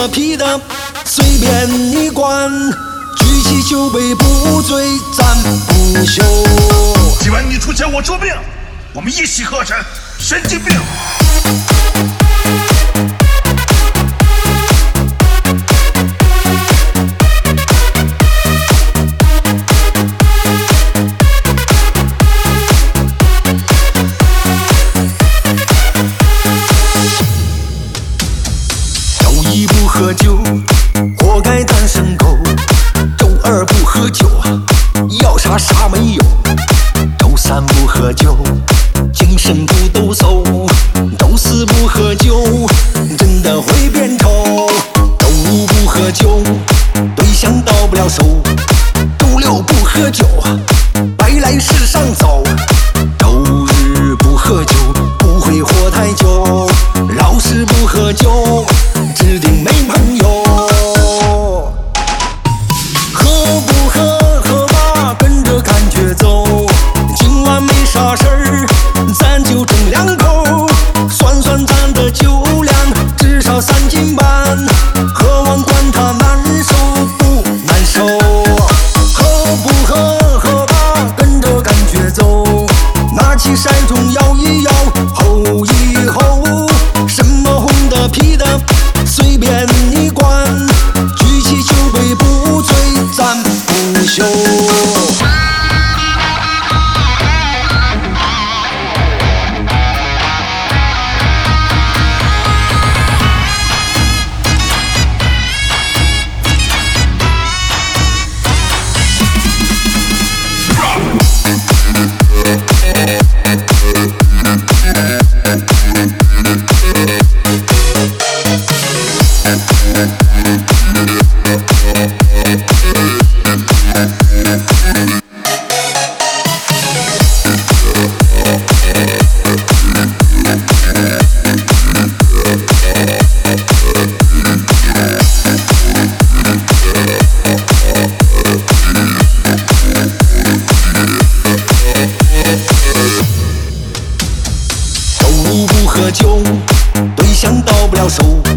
的屁的随便你管，举起酒杯不醉咱不休。 今晚你出钱我出兵，我们一起喝成神经病。 周一不喝酒，活该单身狗；周二不喝酒，要啥啥没有；周三不喝酒，精神不抖擞；周四不喝酒，真的会变丑；周五不喝酒，对象到不了手；周六不喝酒，白来世上走；周日不喝酒，不会活太久；老是不喝酒，指定没朋友。喝不喝喝吧，跟着感觉走。今晚没啥事儿，咱就整两口。算算咱的酒量，至少3斤半。喝完管他难受不难受。喝不喝喝吧，跟着感觉走。拿起骰盅摇一摇，吼一吼。什么红的啤的随便你管，举起酒杯不醉咱不休。周五不喝酒，对象到不了手。